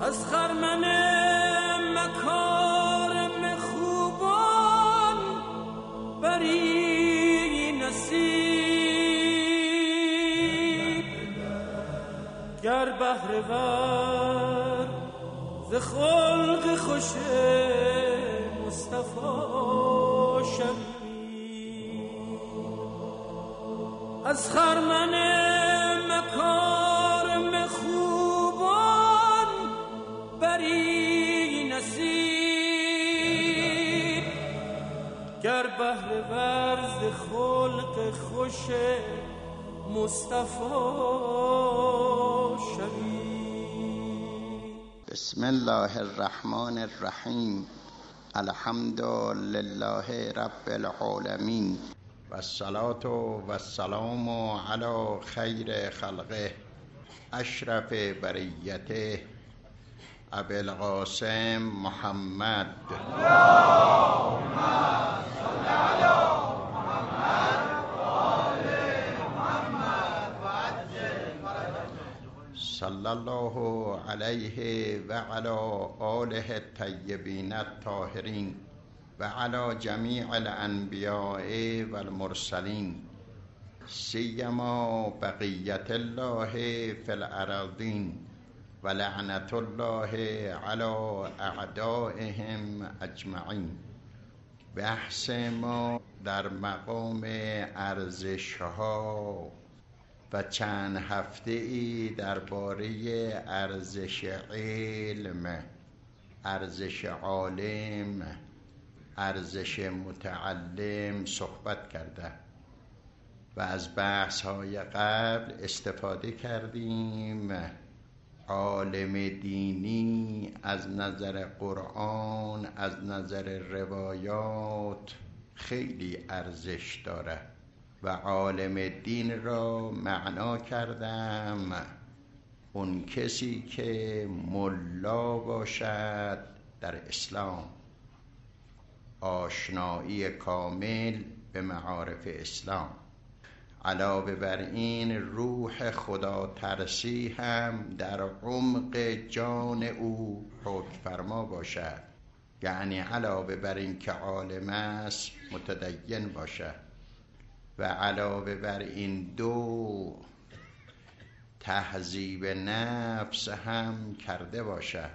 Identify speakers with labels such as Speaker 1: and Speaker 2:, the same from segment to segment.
Speaker 1: از خرمن مکارم خوبان بری نصیب، گر بهره ور ز خلق خوش مصطفی شوی. از خرمن مکارم خوبان بری نصیب، گر بهره ور ز خلق خوش مصطفی شوی.
Speaker 2: بسم الله الرحمن الرحیم. الحمد لله رب العالمین و الصلاة و السلام علی خیر خلقه اشرف بریته ابی القاسم محمد. اللهم صل علی محمد و آل محمد و عجل فرجهم. صلی الله علیه و علی آله الطیبین الطاهرین و علی جمیع الانبیاء و المرسلین، سیما بقیت الله فی الارضین و لعنت الله علی اعدائهم اجمعین. بحث ما در مقام ارزش‌ها و چند هفته ای درباره ارزش علم، ارزش عالم، ارزش متعلم صحبت کرده و از بحث‌های قبل استفاده کردیم. عالم دینی از نظر قرآن، از نظر روایات خیلی ارزش داره و عالم دین را معنا کردم اون کسی که ملا باشد در اسلام، آشنایی کامل به معارف اسلام. علاوه بر این روح خدا ترسی هم در عمق جان او حکم فرما باشد، یعنی علاوه بر این که عالم است متدین باشد و علاوه بر این دو تهذیب نفس هم کرده باشد،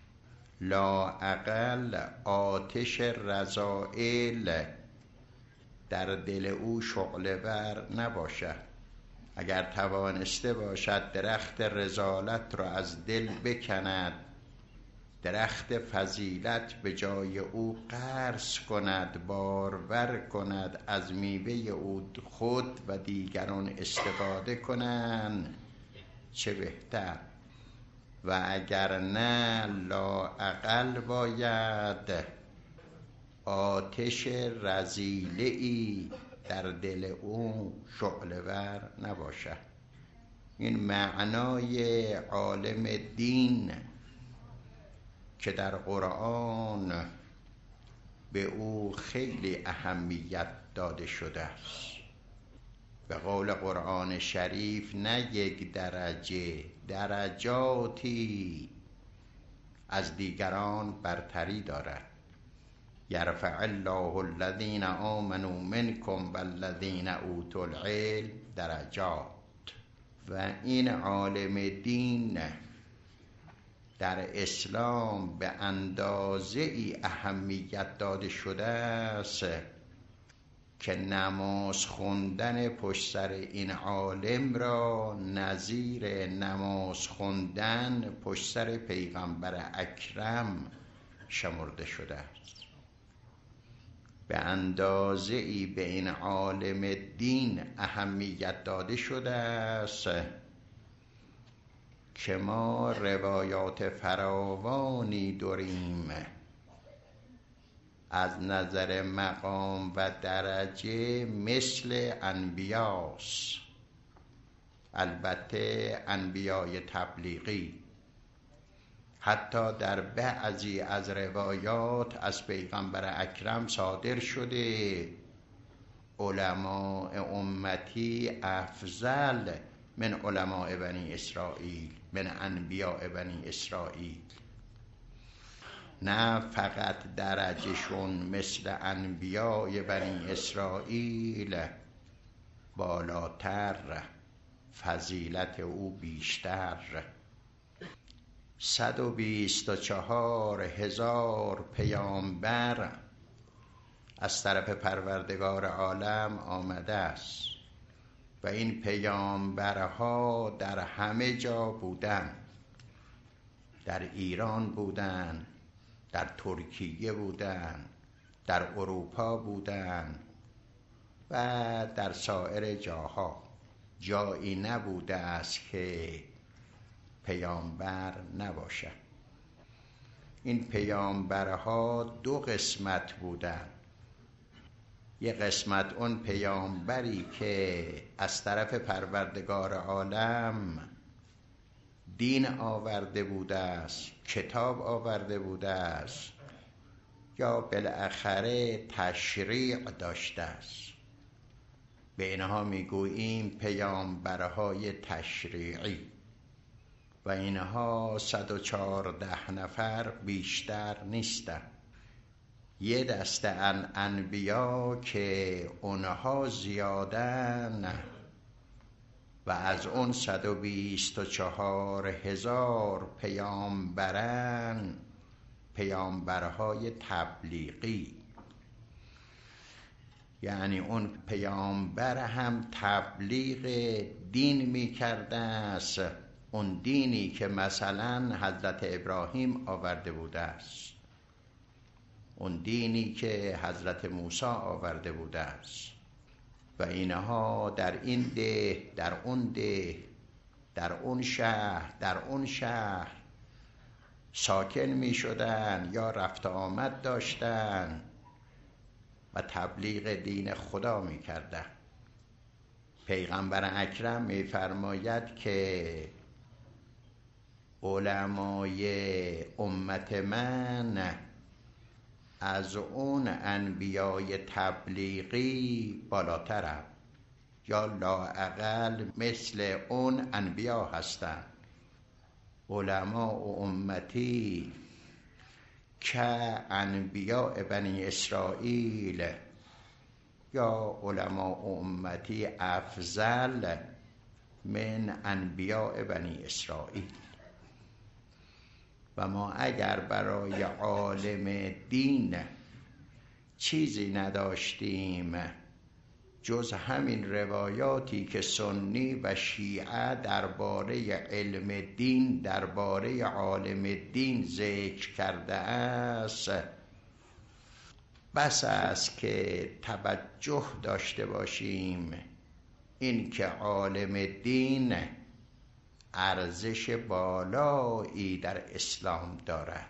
Speaker 2: لااقل آتش رذائل در دل او شعله ور نباشد. اگر توانسته باشد درخت رذالت را از دل بکند، درخت فضیلت به جای او غرس کند، بارور کند، از میوه او خود و دیگران استفاده کنند، چه بهتر. و اگر نه، لااقل باید آتش رذیله‌ای در دل او شعله ور نباشد. این معنای عالم دین که در قرآن به او خیلی اهمیت داده شده است. به قول قرآن شریف نه یک درجه، درجاتی از دیگران برتری دارد. یرفع الله الذین آمنوا منکم والذین اوتوا العلم درجات. و این عالم دین در اسلام به اندازه ای اهمیت داده شده است که نماز خوندن پشت سر این عالم را نظیر نماز خوندن پشت سر پیغمبر اکرم شمرده شده است. به اندازه ای به این عالم دین اهمیت داده شده است که ما روایات فراوانی داریم از نظر مقام و درجه مثل انبیاست، البته انبیای تبلیغی. حتی در بعضی از روایات از پیغمبر اکرم صادر شده علماء امتی افضل من علماء بنی اسرائیل، من انبیاء بنی اسرائیل. نه فقط درجهشون مثل انبیای بنی اسرائیل بالاتر، فضیلت او بیشتر. 124,000 پیامبر از طرف پروردگار عالم آمده است و این پیامبرها در همه جا بودند. در ایران بودند، در ترکیه بودند، در اروپا بودند و در سایر جاها. جایی نبوده است که پیامبر نباشد. این پیامبرها 2 قسمت بودند. یک قسمت اون پیامبری که از طرف پروردگار عالم دین آورده بوده است، کتاب آورده بوده است، یا بالاخره تشریع داشته است. به اینها میگوییم پیامبرهای تشریعی و اینها 114 نفر بیشتر نیستند. یه دسته انبیا که اونها زیادن و از اون 124,000 پیامبرن، پیامبرهای تبلیغی. یعنی اون پیامبر هم تبلیغ دین میکرده است، اون دینی که مثلا حضرت ابراهیم آورده بوده است، اون دینی که حضرت موسی آورده بوده است. و اینها در این ده، در اون ده، در اون شهر، در اون شهر ساکن می شدن یا رفت آمد داشتن و تبلیغ دین خدا می کردن. پیغمبر اکرم می فرماید که علمای امت من از اون انبیای تبلیغی بالاترم، یا لااقل مثل اون انبیا هستند. علماء امتی که انبیاء بنی اسرائیل، یا علماء امتی افضل من انبیاء بنی اسرائیل. و ما اگر برای عالم دین چیزی نداشتیم جز همین روایاتی که سنی و شیعه درباره علم دین، درباره عالم دین ذکر کرده است، بس است که توجه داشته باشیم این که عالم دین ارزش بالایی در اسلام دارد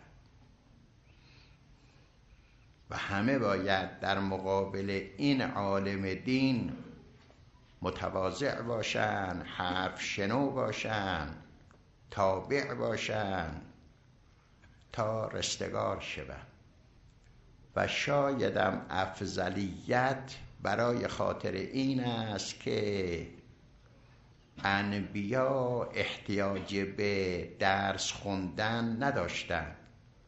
Speaker 2: و همه باید در مقابل این عالم دین متواضع باشند، حرف شنو باشند، تابع باشند تا رستگار شوند. و شایدم افضلیت برای خاطر این است که انبیا احتیاج به درس خوندن نداشتند.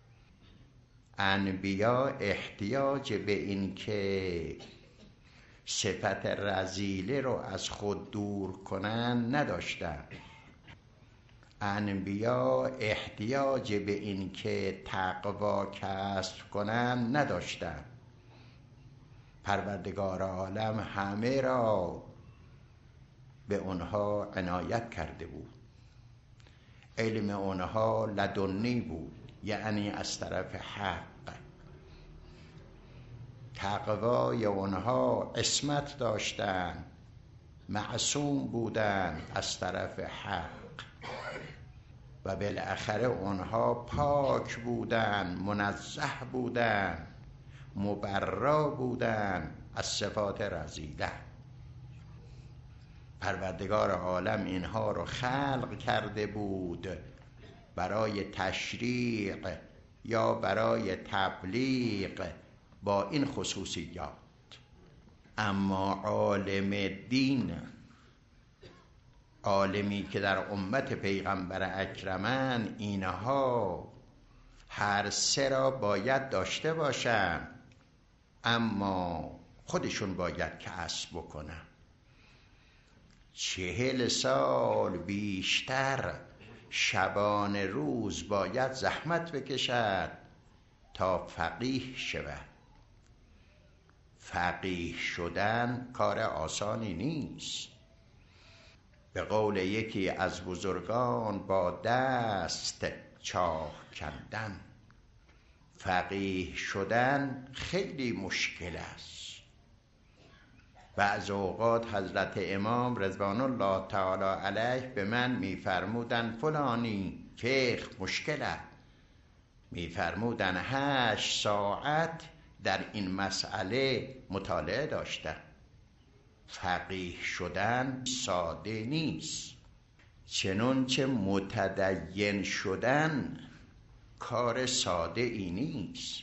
Speaker 2: انبیا احتیاج به این که صفت رذیله رو از خود دور کنن نداشتند. انبیا احتیاج به این که تقوا کسب کنن نداشتند. پروردگار عالم همه را به اونها عنایت کرده بود. علم اونها لدنی بود، یعنی از طرف حق. تقوای اونها عصمت داشتند، معصوم بودند از طرف حق. و بالاخره اونها پاک بودند، منزه بودند، مبرا بودند از صفات رذیله. پروردگار عالم اینها رو خلق کرده بود برای تشریع یا برای تبلیغ با این خصوصیات. اما عالم دین، عالمی که در امت پیغمبر اکرمن، اینها هر سه را باید داشته باشن، اما خودشون باید کسب بکنن. 40 سال بیشتر شبانه روز باید زحمت بکشد تا فقیه شود. فقیه شدن کار آسانی نیست. به قول یکی از بزرگان، با دست چاه کندن. فقیه شدن خیلی مشکل است. بعض اوقات حضرت امام رضوان الله تعالی علیه به من میفرمودن فلانی فقه مشکله، میفرمودن 8 ساعت در این مسئله مطالعه داشتن. فقیه شدن ساده نیست، چنانچه متدین شدن کار ساده ای نیست.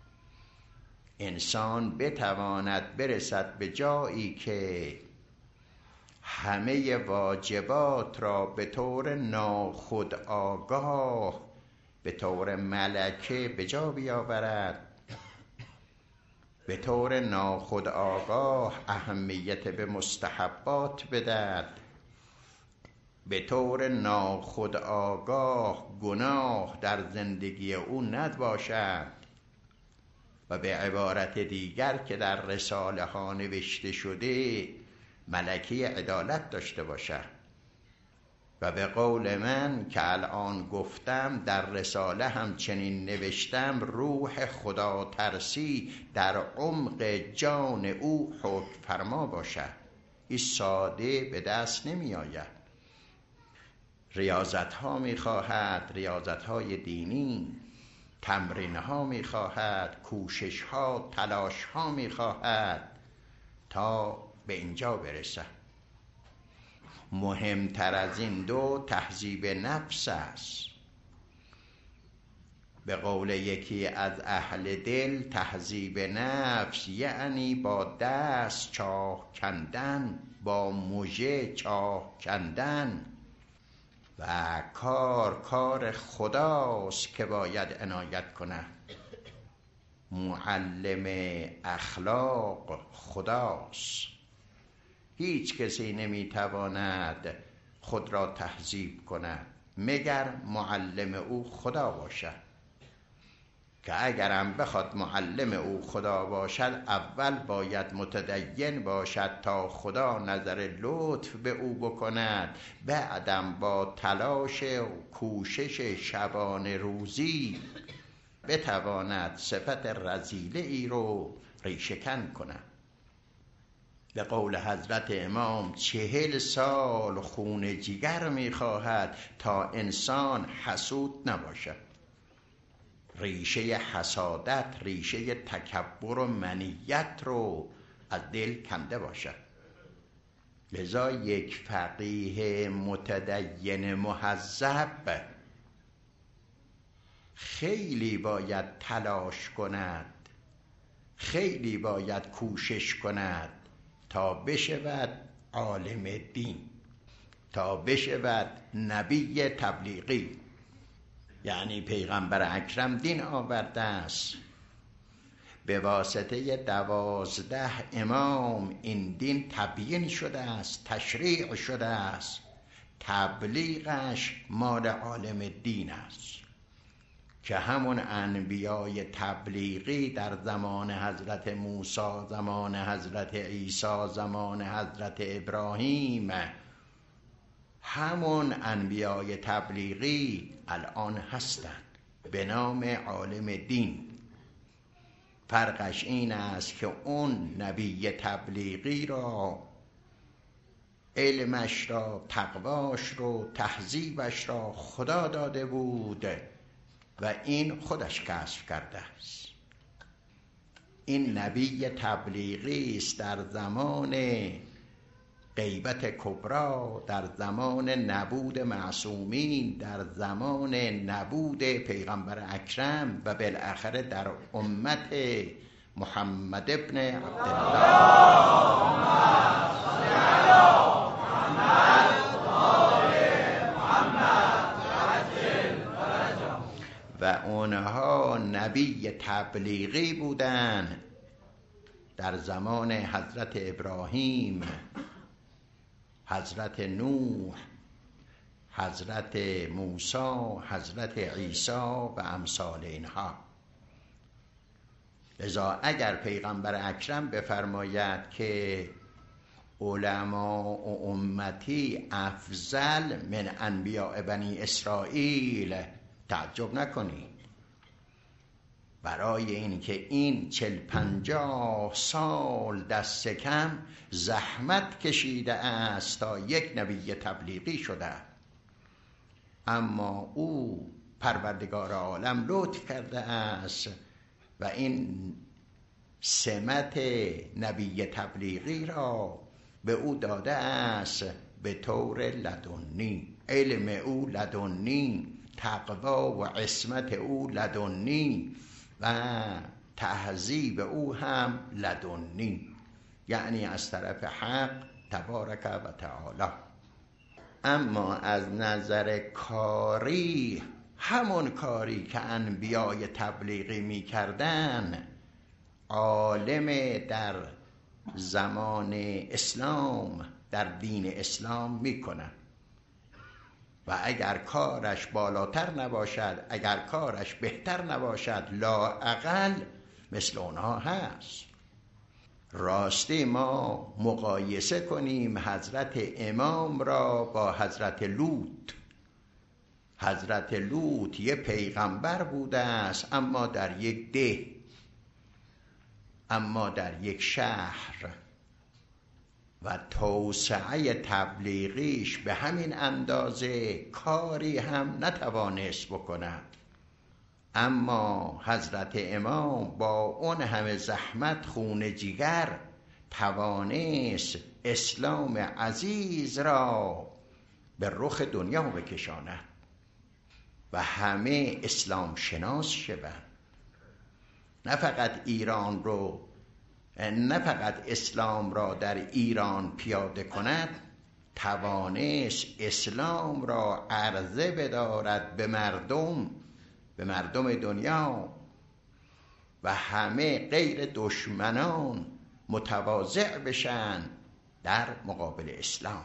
Speaker 2: انسان بتواند برسد به جایی که همه واجبات را به طور ناخودآگاه، به طور ملکه به جا بیاورد، به طور ناخودآگاه اهمیت به مستحبات بدهد، به طور ناخودآگاه گناه در زندگی او نباشد و به عبارت دیگر که در رساله ها نوشته شده ملکه عدالت داشته باشد. و به قول من که الان گفتم در رساله همچنین نوشتم، روح خدا ترسی در عمق جان او حکم فرما باشد. این ساده به دست نمی آید. ریاضت ها می خواهد، ریاضت های دینی، تمرین ها می خواهد، کوشش ها، تلاش ها می خواهد تا به اینجا برسد. مهمتر از این دو تهذیب نفس است. به قول یکی از اهل دل، تهذیب نفس یعنی با دست چاه کندن، با مژه چاه کندن و کار خداست که باید عنایت کنه. معلم اخلاق خداست. هیچ کسی نمیتواند خود را تهذیب کند مگر معلم او خدا باشد، که اگرم بخواد معلم او خدا باشد اول باید متدین باشد تا خدا نظر لطف به او بکند، بعدم با تلاش و کوشش شبانه روزی بتواند صفت رذیله ای رو ریشه‌کن کند. به قول حضرت امام 40 سال خون جگر می‌خواهد تا انسان حسود نباشد. ریشه حسادت، ریشه تکبر و منیت رو از دل کنده باشد. لذا یک فقیه متدین مهذب خیلی باید تلاش کند، خیلی باید کوشش کند تا بشود عالم دین، تا بشود نبی تبلیغی. یعنی پیغمبر اکرم دین آورده است، به واسطه 12 امام این دین تبیین شده است، تشریع شده است. تبلیغش مال عالم دین است که همون انبیای تبلیغی در زمان حضرت موسی، زمان حضرت عیسی، زمان حضرت ابراهیم، همون انبیای تبلیغی الان هستند به نام عالم دین. فرقش این است که اون نبی تبلیغی را، علمش را، تقواش رو، تهذیبش را خدا داده بود و این خودش کسب کرده است. این نبی تبلیغی است در زمان غیبت کبرا، در زمان نبود معصومین، در زمان نبود پیغمبر اکرم و بالاخره در امت محمد ابن عبدالله. و اونها نبی تبلیغی بودن در زمان حضرت ابراهیم، حضرت نوح، حضرت موسی، حضرت عیسی و امثال اینها. لذا اگر پیغمبر اکرم بفرماید که علماء و امتی افضل من انبیاء بنی اسرائیل، تعجب نکنید. برای اینکه این 40-50 سال دست کم زحمت کشیده است تا یک نبی تبلیغی شده، اما او پروردگار عالم لطف کرده است و این سمت نبی تبلیغی را به او داده است به طور لدنی. علم او لدنی، تقوا و عصمت او لدنی و تهذیب او هم لدنی، یعنی از طرف حق تبارک و تعالی. اما از نظر کاری، همون کاری که انبیای تبلیغی می کردن، عالم در زمان اسلام در دین اسلام می کنن. و اگر کارش بالاتر نباشد، اگر کارش بهتر نباشد، لااقل مثل اونها هست. راستی ما مقایسه کنیم حضرت امام را با حضرت لوط. حضرت لوط یه پیغمبر بوده است، اما در یک ده، اما در یک شهر، و توسعه تبلیغیش به همین اندازه کاری هم نتوانست بکند. اما حضرت امام با اون همه زحمت خون جگر توانست اسلام عزیز را به رخ دنیا بکشاند و همه اسلام شناس شوند. نه فقط اسلام را در ایران پیاده کند، توانست اسلام را عرضه بدارد به مردم دنیا و همه غیر دشمنان متواضع بشن در مقابل اسلام.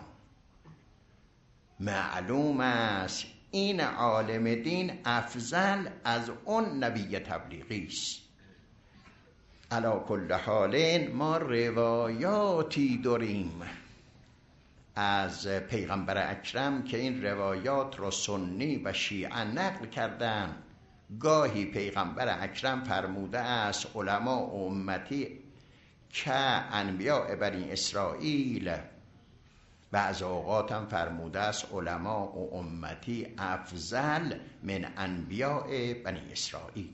Speaker 2: معلوم است این عالم دین افضل از اون نبی تبلیغی است. علی کل حال ما روایاتی داریم از پیغمبر اکرم که این روایات را سنی و شیعه نقل کردن. گاهی پیغمبر اکرم فرموده است علما و امتی که انبیاء بنی اسرائیل، بعض اوقات هم فرموده است علما و امتی افضل من انبیاء بنی اسرائیل.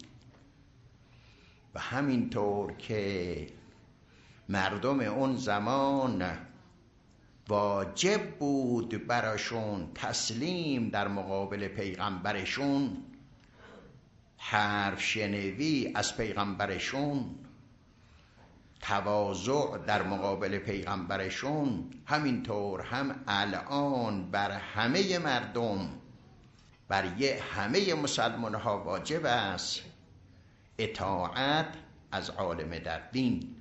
Speaker 2: و همینطور که مردم اون زمان واجب بود براشون تسلیم در مقابل پیغمبرشون، حرف شنوی از پیغمبرشون، تواضع در مقابل پیغمبرشون، همینطور هم الان بر همه مردم، بر همه مسلمان ها واجب است اطاعت از عالم در دین،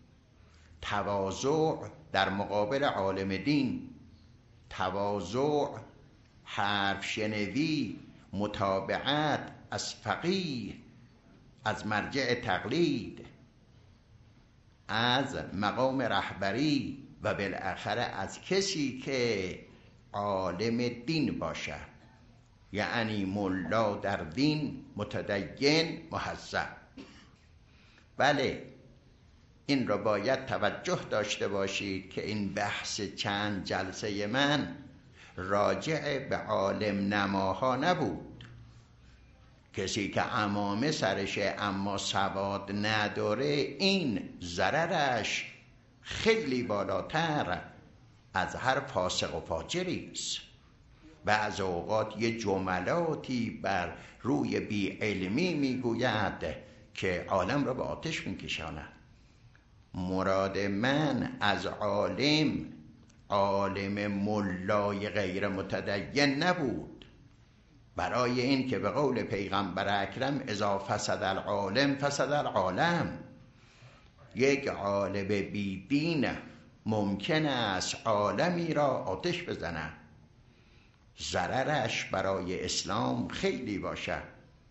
Speaker 2: تواضع در مقابل عالم دین، تواضع، حرف شنوی، متابعت از فقیه، از مرجع تقلید، از مقام رهبری و بالاخره از کسی که عالم دین باشد، یعنی ملا در دین، متدین، مهذب. بله، این را باید توجه داشته باشید که این بحث چند جلسه من راجع به عالم نماها نبود. کسی که عمامه سرشه اما سواد نداره، این ضررش خیلی بالاتر از هر فاسق و فاجری است. بعض اوقات یه جملاتی بر روی بی‌علمی میگوید که عالم را به آتش میکشاند. مراد من از عالم ملای غیر متدین نبود. برای این که به قول پیغمبر اکرم اذا فسد العالم فسد العالم، یک عالم بی دین ممکن است عالمی را آتش بزند، ضررش برای اسلام خیلی باشد.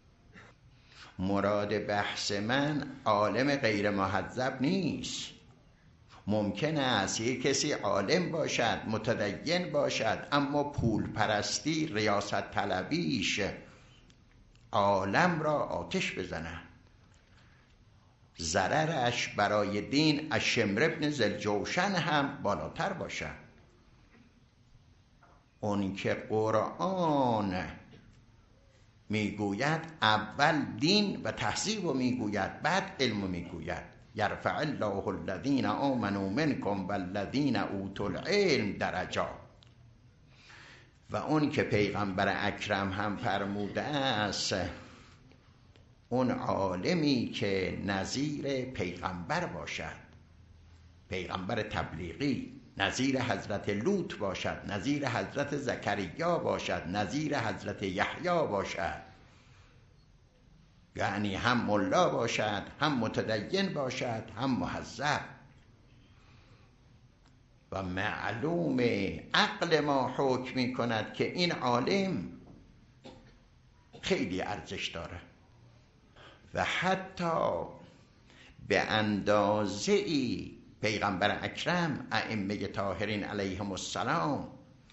Speaker 2: مراد بحث من عالم غیر مهذب نیست. ممکن است یک کسی عالم باشد، متدین باشد، اما پول پرستی، ریاست طلبیش عالم را آتش بزند، ضررش برای دین از شمر ابن ذوالجوشن هم بالاتر باشد. اون که قرآن میگوید اول دین و تهذیب رو میگوید، بعد علم رو میگوید. یرفع الله الذین آمنوا منکم والذین اوتوا العلم درجات. و اون که پیغمبر اکرم هم فرموده است اون عالمی که نظیر پیغمبر باشد، پیغمبر تبلیغی، نظیر حضرت لوط باشد، نظیر حضرت زکریا باشد، نظیر حضرت یحیی باشد، یعنی هم ملا باشد، هم متدین باشد، هم مهذب. و معلوم عقل ما حکم می کند که این عالم خیلی ارزش داره و حتی به اندازه‌ای پیغمبر اکرم ائمه طاهرین علیهم السلام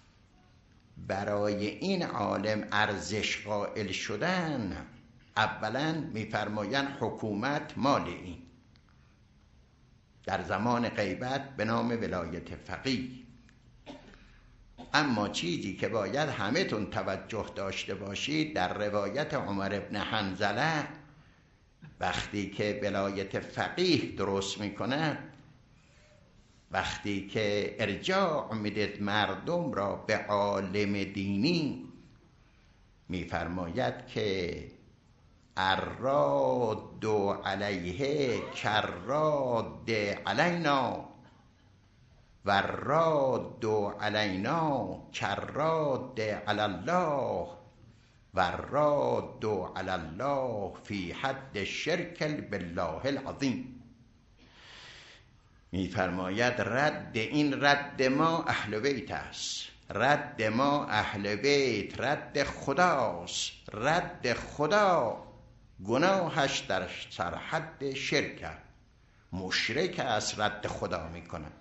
Speaker 2: برای این عالم ارزش قائل شدن. اولا میفرمایند حکومت مال این، در زمان غیبت به نام ولایت فقیه. اما چیزی که باید همه تون توجه داشته باشید، در روایت عمر ابن حنظله وقتی که ولایت فقیه درست میکنه، وقتی که ارجاع میدید مردم را به عالم دینی، میفرماید که الراد علیه کراد علینا و الراد علینا کراد علی الله و الراد علی الله فی حد شرک بالله العظیم. میفرماید رد این رد ما اهل بیت است، رد ما اهل بیت رد خداست. رد خدا گناهش در سرحد شرک، مشرک است رد خدا میکنه.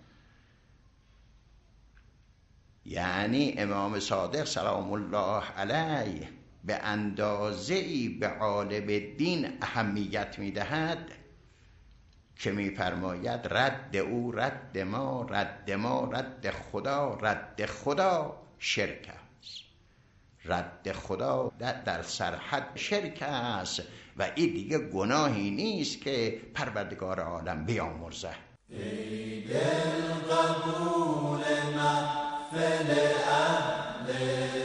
Speaker 2: یعنی امام صادق سلام الله علیه به اندازه‌ای به عالم دین اهمیت میدهد که میفرماید رد او رد ما، رد ما رد خدا، رد خدا شرک است، رد خدا در سرحد شرک است و این دیگه گناهی نیست که پروردگار عالم بیامرزه.
Speaker 1: ای دل قبول محفل اهل